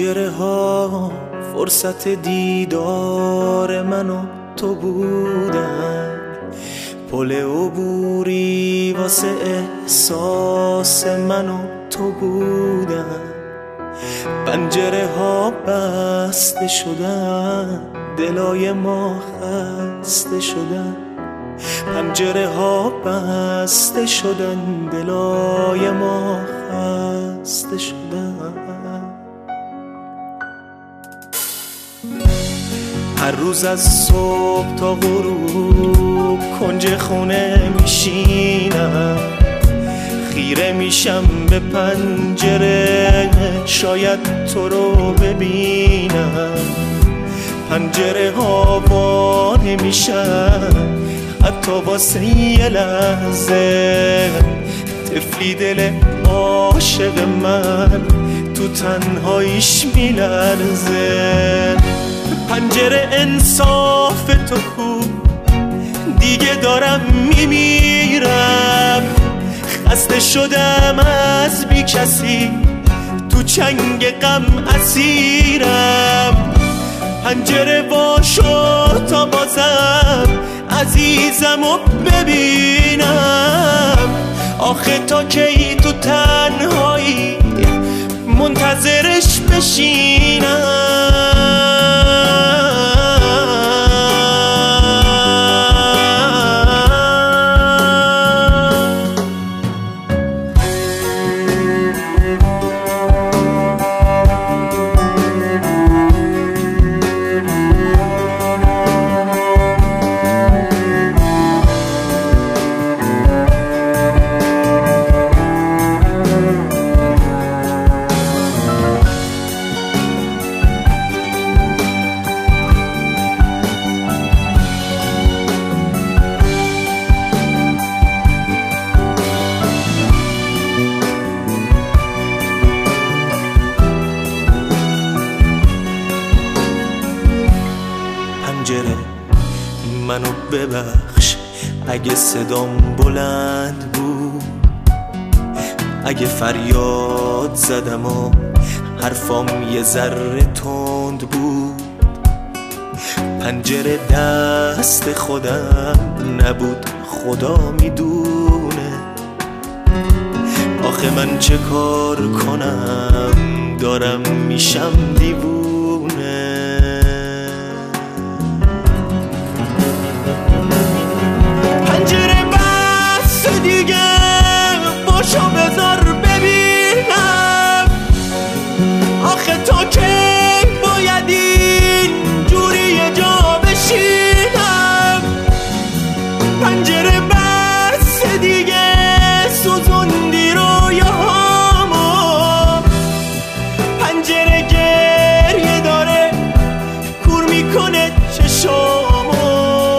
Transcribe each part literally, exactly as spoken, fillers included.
پنجره ها فرصت دیدار من و تو بودن، پل عبوری واسه احساس من و تو بودن. پنجره ها بسته شدن، دلای ما خسته شدن. پنجره ها بسته شدن، دلای ما خسته شدن. هر روز از صبح تا غروب کنج خونه میشینم، خیره میشم به پنجره شاید تو رو ببینم. پنجره ها وا نمیشن حتی واسه یه لحظه، طفلی دل عاشق من تو تنهاییش میلرزه. پنجره انصاف تو کو، دیگه دارم میمیرم. خسته شدم از بی کسی، تو چنگ غم اسیرم. پنجره وا شد تا بازم عزیزمو ببینم. آخه تا کی تو تنهایی منتظرش بشینم؟ منو ببخش اگه صدام بلند بود، اگه فریاد زدم و حرفام یه ذره تند بود. پنجره دست خودم نبود، خدا میدونه. آخه من چه کار کنم، دارم میشم دیوونه. باشو بذار ببینم، آخه تا کی باید این جوری یه جا بشینم؟ پنجره بس دیگه سوزوندی رویاهامو، پنجره گریه داره کور میکنه چشامو.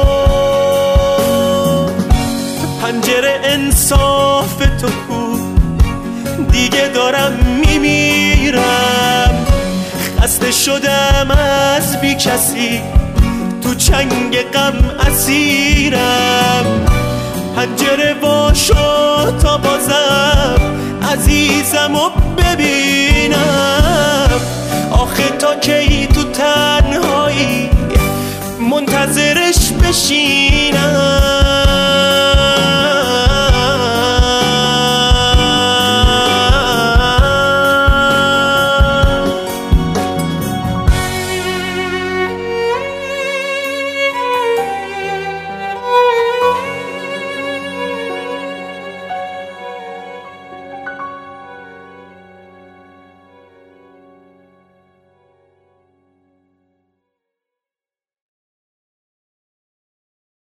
پنجره انصاف تو کو، دیگه دارم میمیرم. خسته شدم از بی کسی، تو چنگ غم اسیرم. پنجره وا شد تا بازم عزیزمو ببینم. آخه تا کی تو تنهایی منتظرش بشینم؟